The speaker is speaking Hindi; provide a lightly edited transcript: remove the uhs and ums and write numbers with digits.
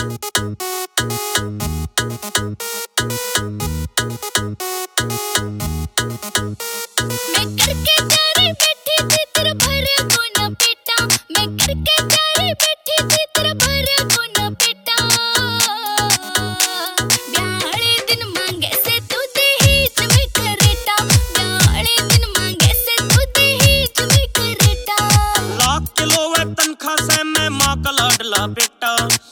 मैं करके जारी बैठी थी तेरा भरे को न पेटा, मैं करके जारी बैठी थी तेरा भरे को न पेटा। ब्याहले दिन मांगे से तू दहेज में करेटा, ब्याहले दिन मांगे से तू दहेज में करेटा। लाख किलो है तनख्वाह से मैं माँ का लाडला बेटा।